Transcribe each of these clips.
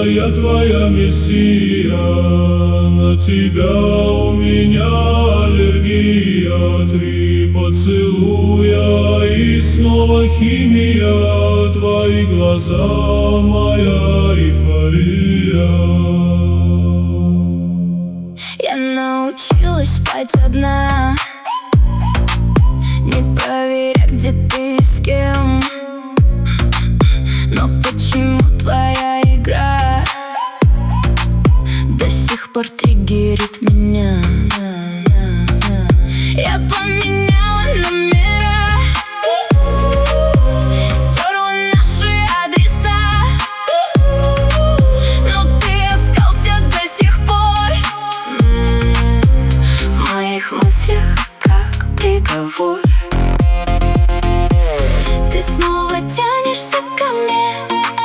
я твоя мессия. На тебя у меня аллергия. 3 поцелуя и снова химия. Твои глаза, моя эйфория. Я научилась спать одна, не проверя, где ты и с кем. Но почему твоя игра до сих пор триггерит меня? Я поменяла номера, стерла наши адреса, но ты остался до сих пор в моих мыслях, как приговор. Ты снова тянешься ко мне,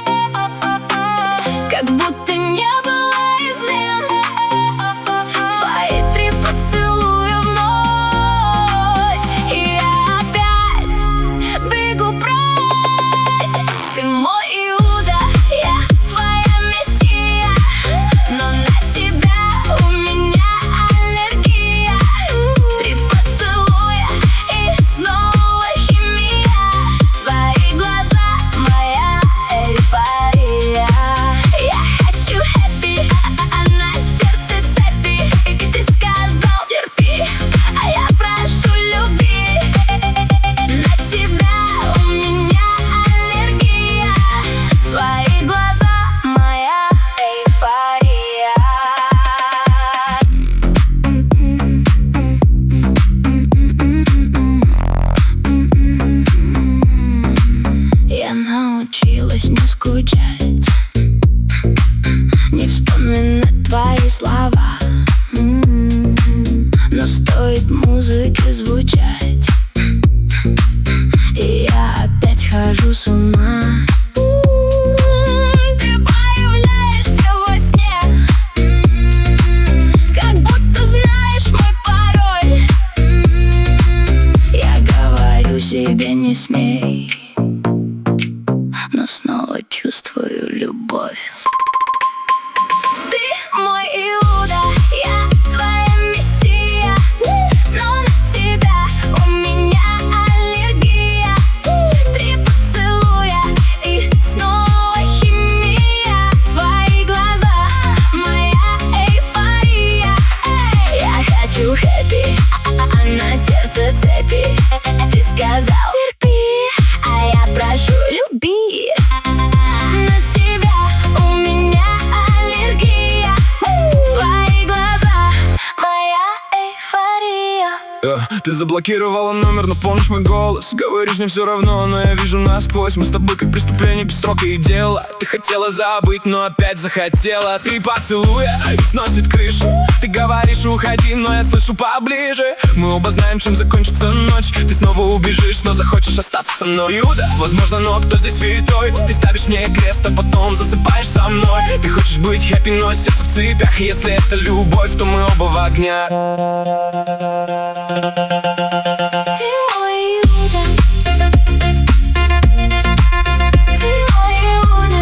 как будто не было измен. Твои 3 поцелуя в ночь, и я опять бегу прочь. Ты мой Иуда, я твоя мессия. Но на тебя у меня аллергия. 3 поцелуя и снова химия. Твои глаза, моя эйфория. Я хочу хэппи, а на сердце цепи. И ты сказал терпи, а я прошу люби. На тебя у меня аллергия. Твои глаза, моя эйфория. Я научилась не скучать, не вспоминать твои слова. Но стоит музыке звучать, и я опять хожу с ума. Ты появляешься во сне, как будто знаешь мой пароль. Я говорю себе не смей, но снова чувствую любовь. Ты мой Иуда, я твоя мессия. Но на тебя у меня аллергия. 3 поцелуя и снова химия. Твои глаза, моя эйфория. Я хочу хэппи, а на сердце цепи. Ты сказал терпи, а я прошу люби. На тебя у меня аллергия. Твои глаза, моя эйфория. Ты заблокировала номер, но помнишь мой голос. Говоришь, мне все равно, но я вижу насквозь. Мы с тобой как преступление без срока и дела. Ты хотела забыть, но опять захотела. 3 поцелуя и сносит крышу. Ты говоришь, уходи, но я слышу поближе. Мы оба знаем, чем закончится ночь. Ты снова убежишь, но захочешь остаться со мной. Иуда, возможно, но кто здесь святой? Ты ставишь мне крест, а потом засыпаешь со мной. Ты хочешь быть хэппи, но сердце в цепях. Если это любовь, то мы оба в огнях. Ты мой Иуда, ты мой Иуда,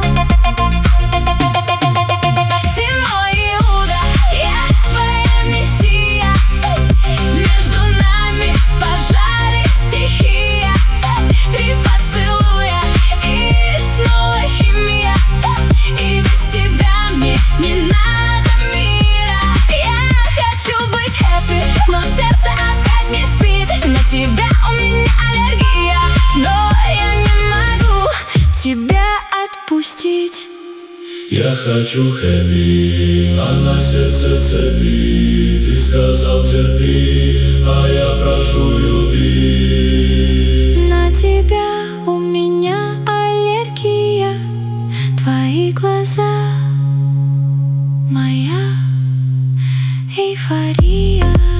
ты мой Иуда, я твоя мессия. Между нами пожар и стихия. 3 поцелуя и снова химия. И без тебя мне не надо мира. Я хочу быть хэппи, но сердце опять не спит. На тебя у меня аллергия, но я не могу тебя отпустить. Я хочу хэппи, а на сердце цепи. Ты сказал терпи, а я прошу люби. На тебя у меня аллергия. Твои глаза, моя эйфория.